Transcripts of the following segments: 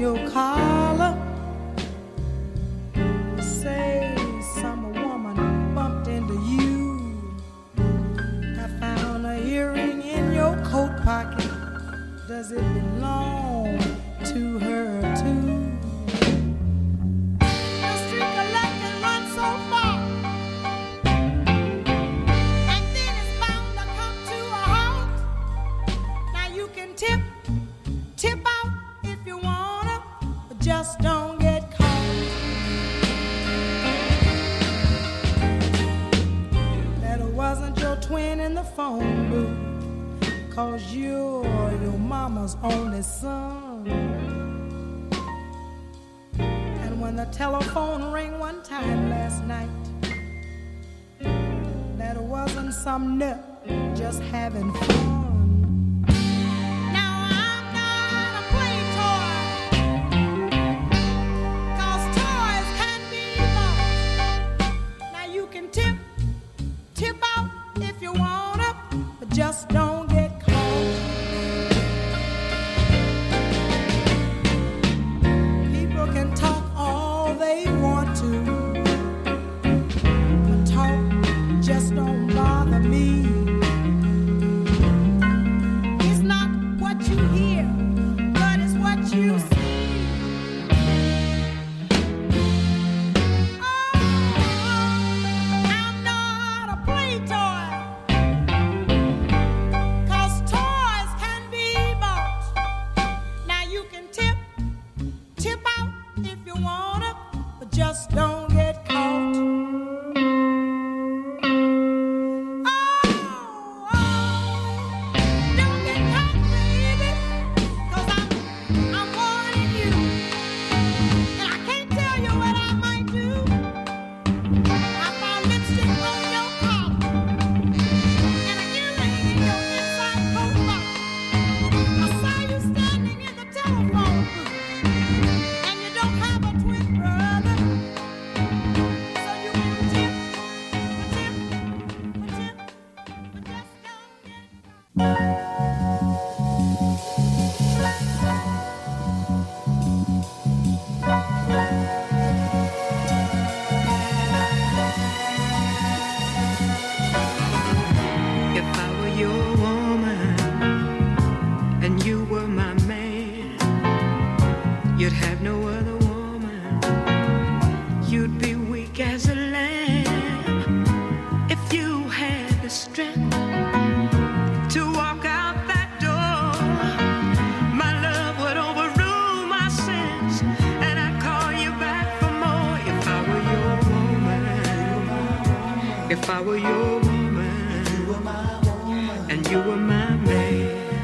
your collar. Say some woman bumped into you. I found a earring in your coat pocket. Does it belong to her too? The street collector runs so far, and then it's bound to come to a halt. Now you can tip out if you wanna, but just don't get caught. That it wasn't your twin in the phone booth, 'cause you're your mama's only son. And when the telephone rang one time last night, that it wasn't some nut just having fun. Now I'm not a play toy, 'cause toys can be bought. Now you can tip out if you wanna, but just don't get caught. People can talk all they want to, but talk just don't bother me. It's not what you hear, but it's what you see. I'm not a play toy, 'cause toys can be bought. Now you can tip out if you wanna, but just don't get caught. Don't get caught, baby, 'cause I'm warning you, and I can't tell you what I might do. I found lipstick on your collar and an earring in your inside coat pocket. I saw you standing in the telephone booth, and you don't have a twin brother, so you can tip, but just don't get If I were your woman and you were my man, you'd have no other woman. You'd be weak as a lamb. If you had the strength to walk out that door, my love would overrule my sins, and I'd call you back for more. If I were your woman, if I were your woman, and you were my man.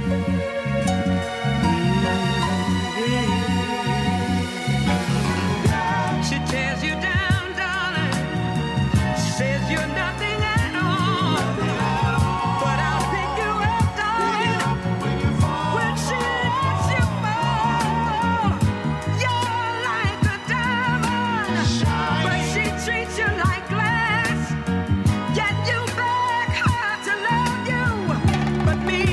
She tears you down, darling. Says you're nothing at all. But I'll pick you up, darling, when she lets you fall. You're like a diamond, but she treats you like glass. Yet you beg her to love you, but me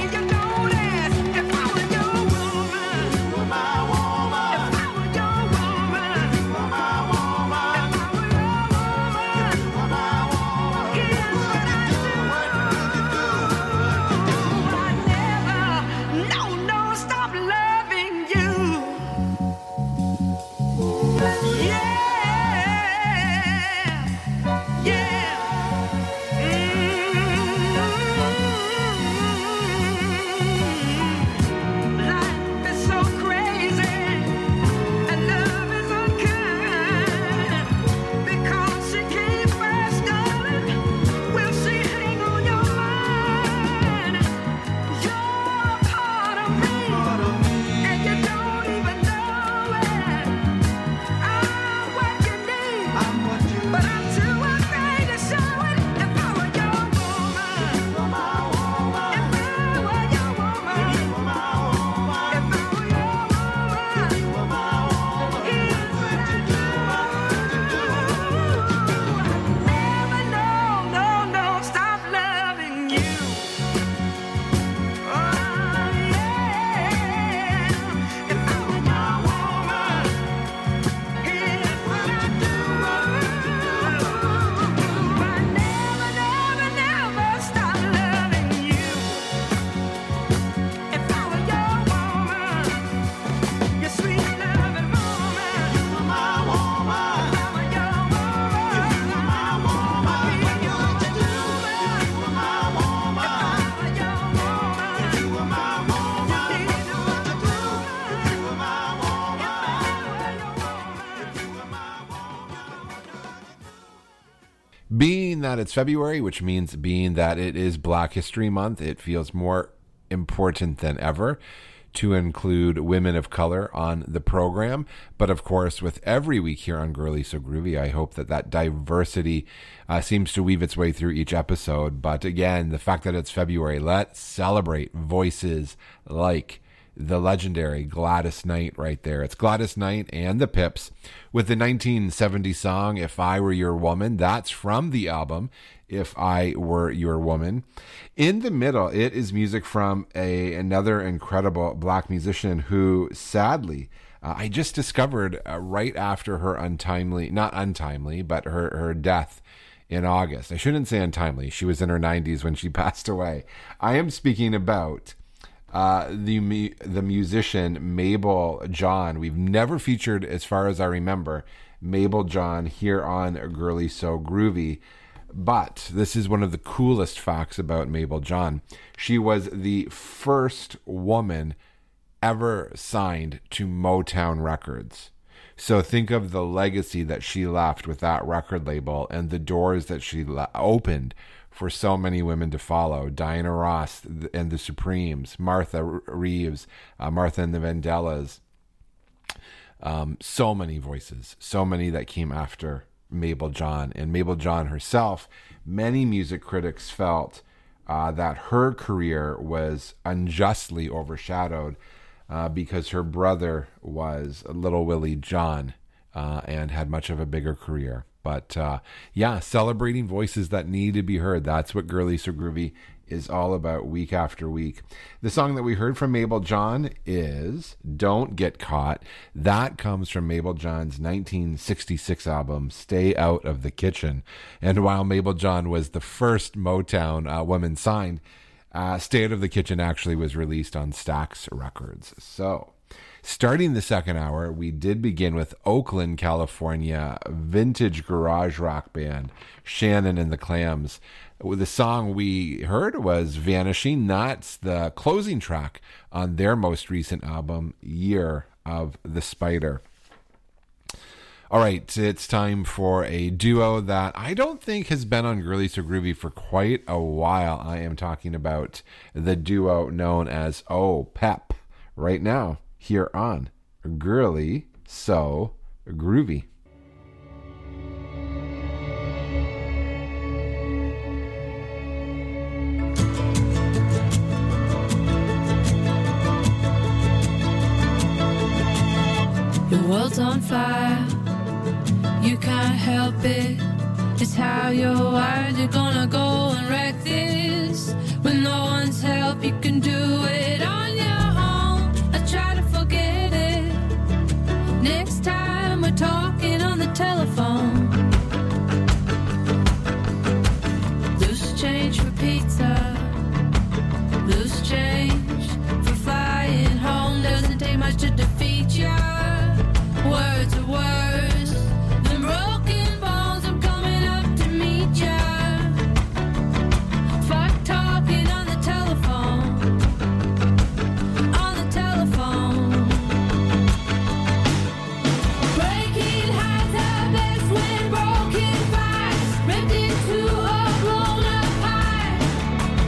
that it's February, which means being that it is Black History Month, it feels more important than ever to include women of color on the program. But of course, with every week here on Girly So Groovy, I hope that diversity seems to weave its way through each episode. But again, the fact that it's February, let's celebrate voices like the legendary Gladys Knight right there. It's Gladys Knight and the Pips with the 1970 song, If I Were Your Woman. That's from the album, If I Were Your Woman. In the middle, it is music from another incredible Black musician who sadly, I just discovered right after her not untimely, but her death in August. I shouldn't say untimely. She was in her 90s when she passed away. I am speaking about the musician Mabel John. We've never featured, as far as I remember, Mabel John here on Girly So Groovy. But this is one of the coolest facts about Mabel John. She was the first woman ever signed to Motown Records. So think of the legacy that she left with that record label and the doors that she opened for so many women to follow. Diana Ross and the Supremes, Martha Reeves, Martha and the Vandellas. So many voices, so many that came after Mabel John. And Mabel John herself, many music critics felt that her career was unjustly overshadowed because her brother was Little Willie John and had much of a bigger career. But celebrating voices that need to be heard. That's what Girly So Groovy is all about week after week. The song that we heard from Mabel John is Don't Get Caught. That comes from Mabel John's 1966 album, Stay Out of the Kitchen. And while Mabel John was the first Motown woman signed, Stay Out of the Kitchen actually was released on Stax Records. So, starting the second hour, we did begin with Oakland, California, vintage garage rock band, Shannon and the Clams. The song we heard was Vanishing. That's the closing track on their most recent album, Year of the Spider. All right, it's time for a duo that I don't think has been on Girly So Groovy for quite a while. I am talking about the duo known as Oh Pep right now here on Girly So Groovy. Your world's on fire, you can't help it. It's how you're wired, you're gonna go and wreck this. With no one's help, you can do it on your own. I try to forget it. Next time we're talking on the telephone. Loose change for pizza, loose change for flying home. Doesn't take much to defeat ya. Words are worse than broken bones. I'm coming up to meet ya. Fuck talking on the telephone. On the telephone. Breaking hearts are best when broken fires ripped into a blown up heart.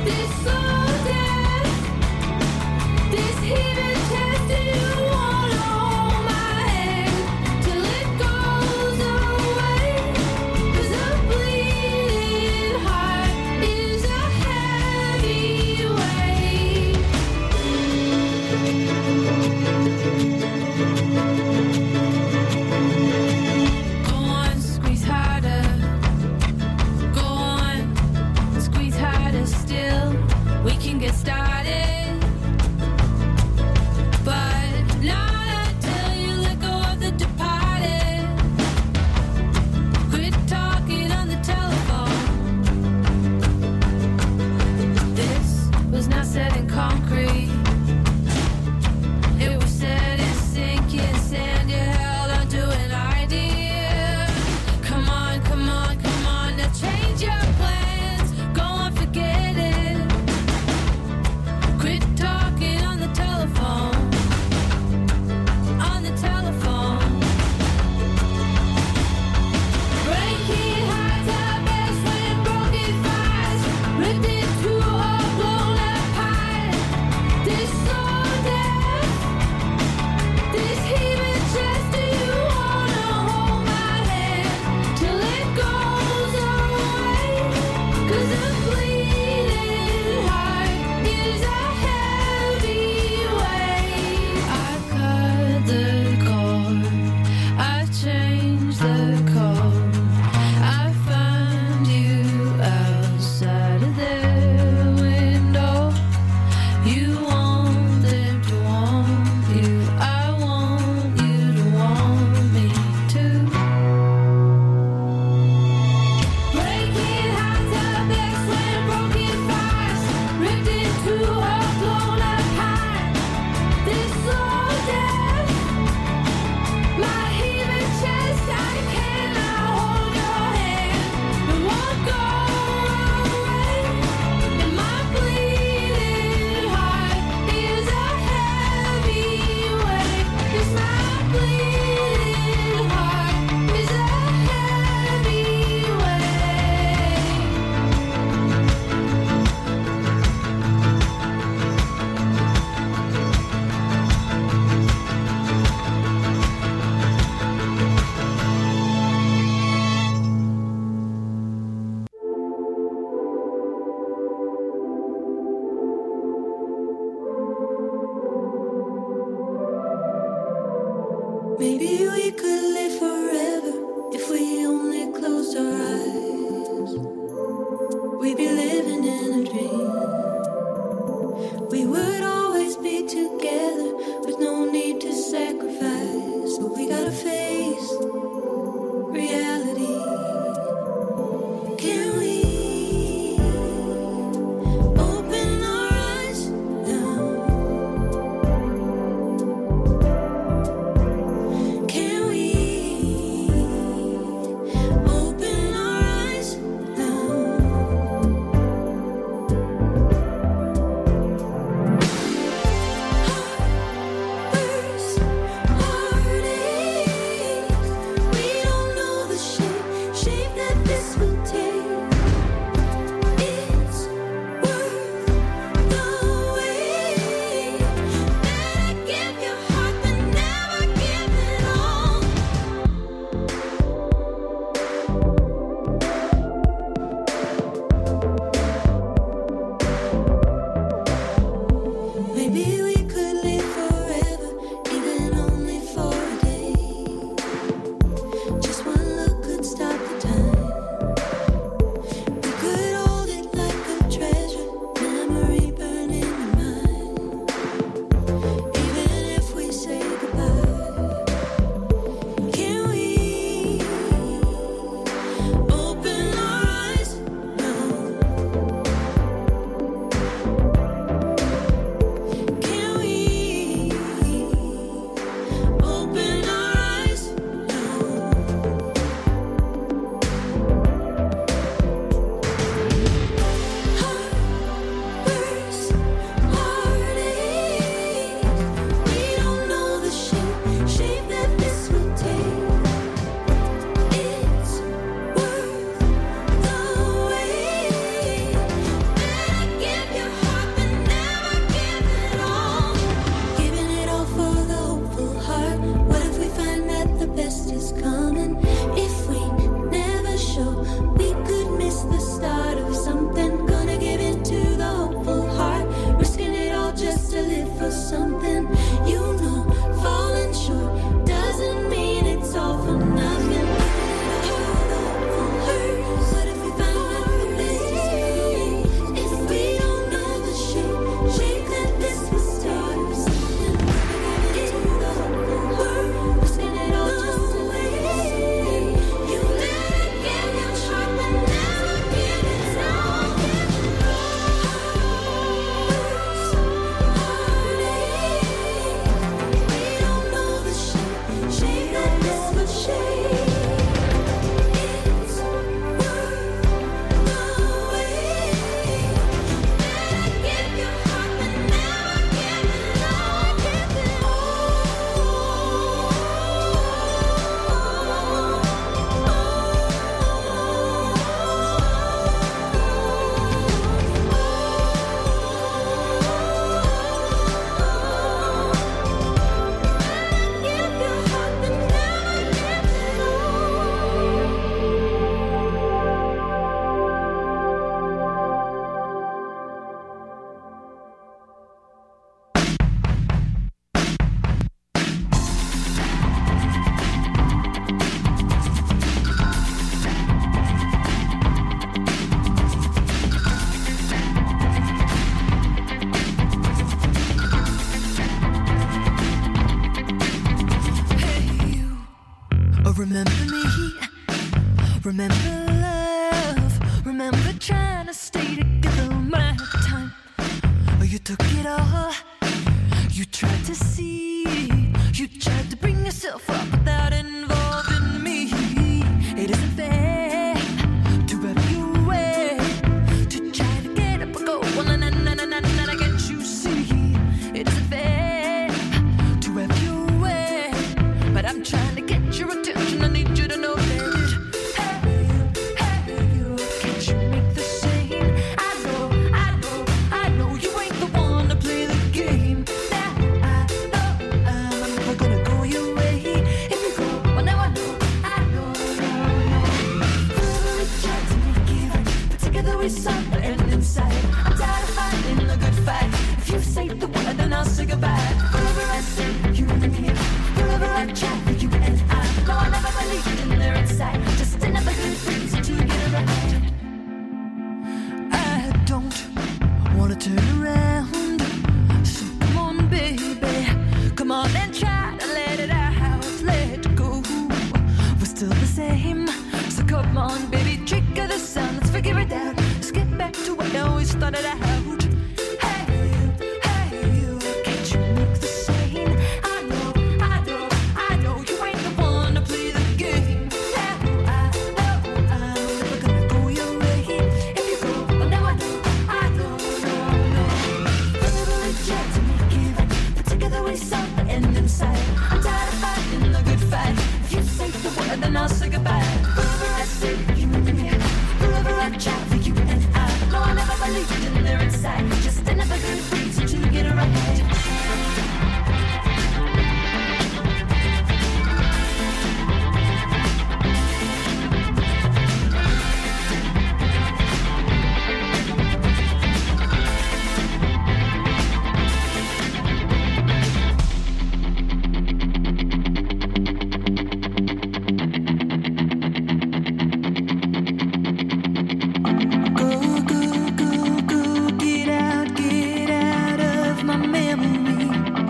we'd be living in a dream. We would always be together with no need to sacrifice. But we gotta face reality. Can we open our eyes now? Can we open our eyes now? Heartburst, heartache. We don't know the shape that this will take. It's worth the wait. Better give your heart but never give it all. Maybe we could live forever, even only for a day. Just one look could stop the time. We could hold it like a treasure, memory burning in mind. Even if we say goodbye, can we open our eyes now? Can we open our eyes now? Heartburst, heartache. We don't know the shape that this will take. It's worth the wait. Better give your heart but never give it all. Giving it all for the hopeful heart. What if we find that the best is coming? If we never show, we could miss the start of something. Gonna give in to the hopeful heart, risking it all just to live for something. You know, falling short doesn't mean it's all for nothing. What if we find that the best is coming? If we don't know the shape that this will start of something. Gonna give in to the hopeful heart, risking it all just to live for something. You better give your heart but never give it all. Heartburst, heartache. We don't know the shape that this will shake. It's worth the wait. Better give your heart but never give it all. Give it Give your heart but never give it Hey, you. Oh, remember me? Remember love? Remember trying to stay together my time? Oh, you took it all. You tried to see. You tried to bring yourself up without involving me. It isn't fair to have your way. To try to get up and go. Well, na na na na na na. Can't you see? It isn't fair to have your way. But I'm trying to get your attention. I need you to know that. Hey, you, can't you make the same? I know you ain't the one to play the game. Now I know I'm never gonna go your way. If I don't wanna turn around. So come on, baby, come on and try to let it out, let go. We're still the same, so come on, baby, trigger the sound, let's figure it out. Let's get back to what I always started out. Hey, you, can't you make the scene? I know, you ain't the one to play the game. I know, I'm never gonna go your way. If you go, oh, now I know. Whenever we try to make it right, but together we saw the end inside. I'm tired of fighting the good fight. If you say the word, then I'll say goodbye. Wherever I see you and me, wherever I try for you and I. No, I never believed in there inside. Just another good reason to get it right. Get out of my memory.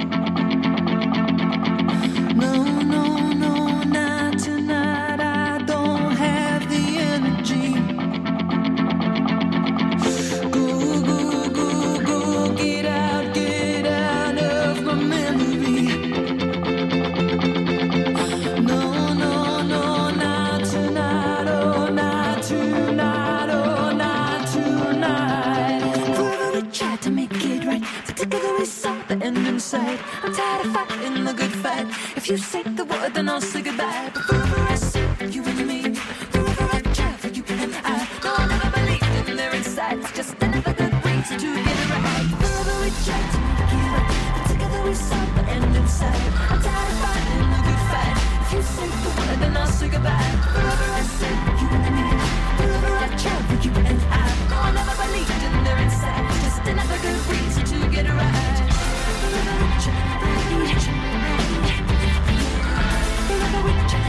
No, not tonight. I don't have the energy. Go, get out of my memory. No, not tonight. Oh, not tonight. Wherever we tried to make it right, but together we saw the end inside. I'm tired of fighting the good fight. If you say the word, then I'll say goodbye. But wherever I see you and me, wherever I try for you and I. No, I never believed in there inside. It's just another good reason to get it right. Wherever we tried to make it right, but together we saw the end inside. I'm tired of fighting the good fight. If you say the word, then I'll say goodbye. Wherever I see you and me, wherever I try for you and I. No, I never believed in there inside. It's just another good reason to get it right. Wherever we try, wherever we try.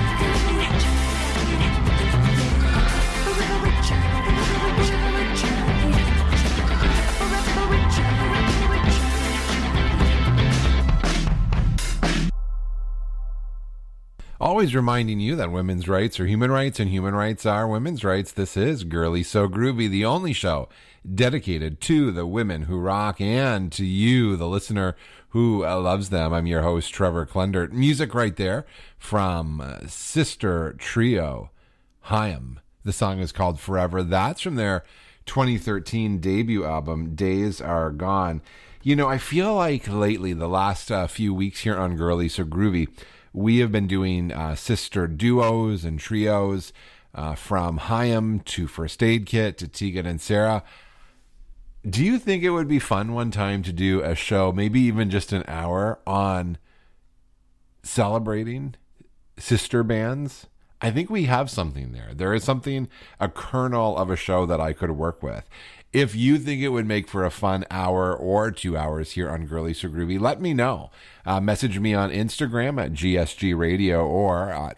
Always reminding you that women's rights are human rights and human rights are women's rights. This is Girly So Groovy, the only show dedicated to the women who rock and to you, the listener who loves them. I'm your host, Trevor Klendert. Music right there from Sister Trio, Haim. The song is called Forever. That's from their 2013 debut album, Days Are Gone. You know, I feel like lately, the last few weeks here on Girly So Groovy, we have been doing sister duos and trios from Haim to First Aid Kit to Tegan and Sarah. Do you think it would be fun one time to do a show, maybe even just an hour, on celebrating sister bands? I think we have something there. There is something, a kernel of a show that I could work with. If you think it would make for a fun hour or 2 hours here on Girly So Groovy, let me know. Message me on Instagram at GSG Radio or at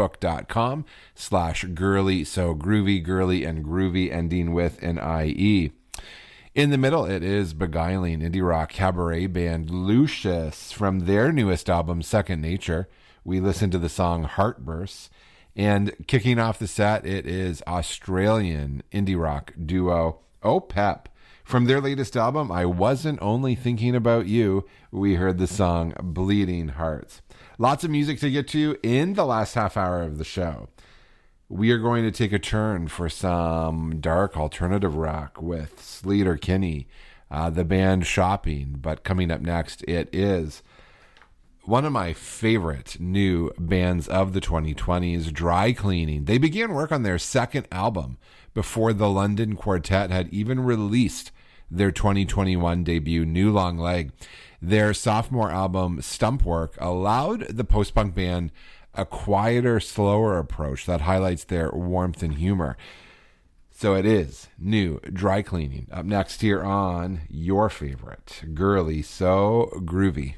Facebook.com/Girly So Groovy, Girly and Groovy ending with an IE. In the middle, it is beguiling indie rock cabaret band Lucius from their newest album, Second Nature. We listened to the song Heartbursts. And kicking off the set, it is Australian indie rock duo OPEP. From their latest album, I Wasn't Only Thinking About You, we heard the song Bleeding Hearts. Lots of music to get to in the last half hour of the show. We are going to take a turn for some dark alternative rock with Sleater Kinney, the band Shopping. But coming up next, it is one of my favorite new bands of the 2020s, Dry Cleaning. They began work on their second album before the London Quartet had even released their 2021 debut, New Long Leg. Their sophomore album, Stumpwork, allowed the post-punk band a quieter, slower approach that highlights their warmth and humor. So it is new Dry Cleaning. Up next here on your favorite Girly So Groovy.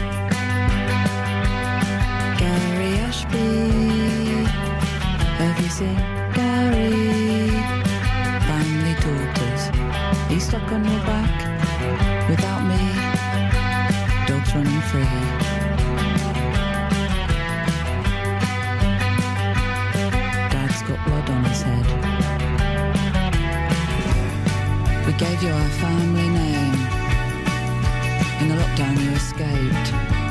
Gary Ashby, have you seen Gary? Family daughters, he's stuck on your back. Without me, dogs running free. Dad's got blood on his head. We gave you our family name. In the lockdown you escaped.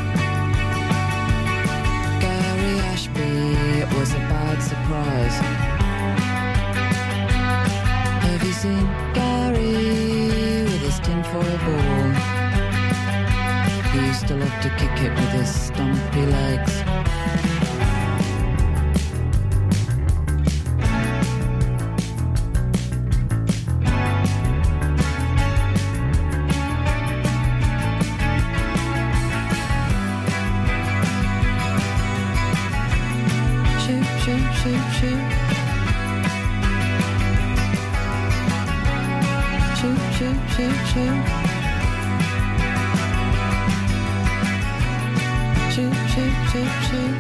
Gary Ashby, it was a bad surprise. Have you seen Gary with his tinfoil ball? He used to love to kick it with his stumpy legs. Shoot, shoot, shoot, shoot. Shoot, shoot, shoot, shoot. Shoot, shoot, shoot, shoot.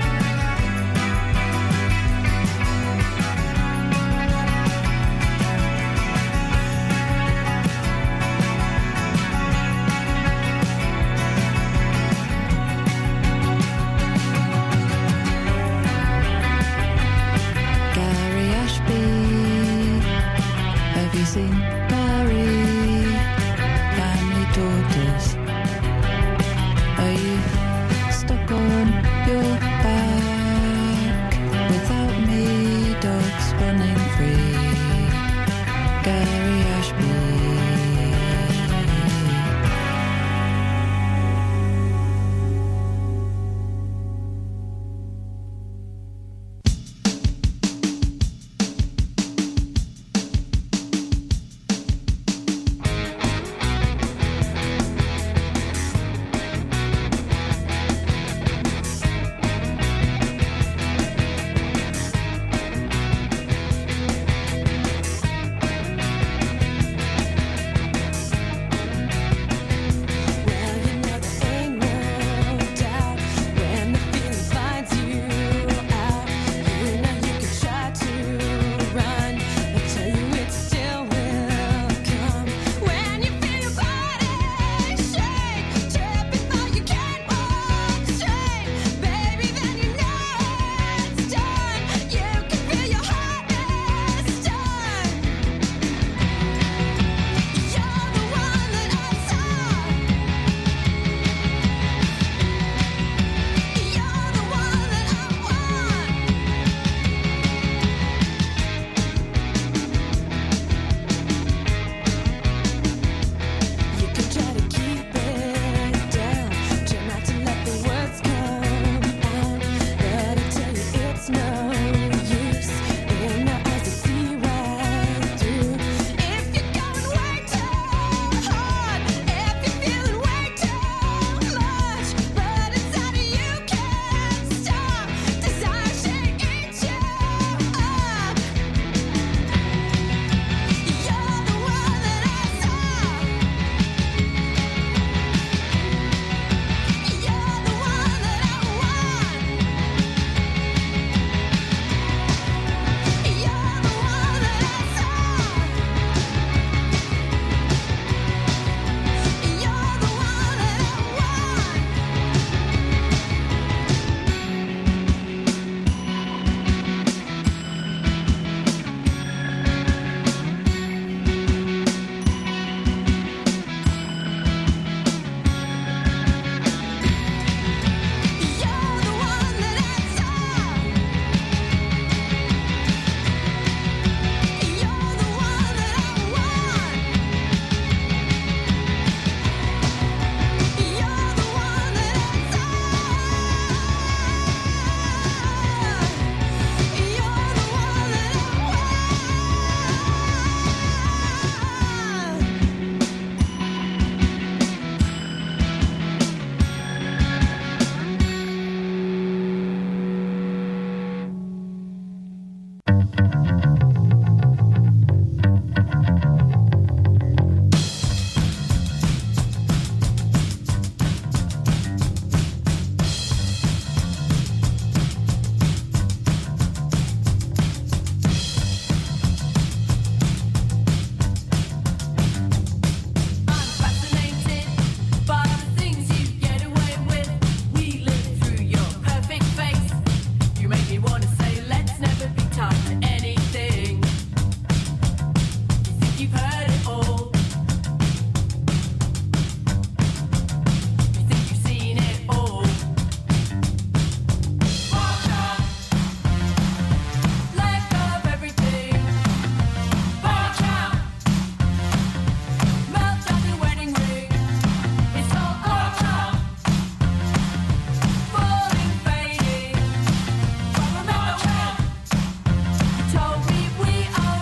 Gary Ashby, have you seen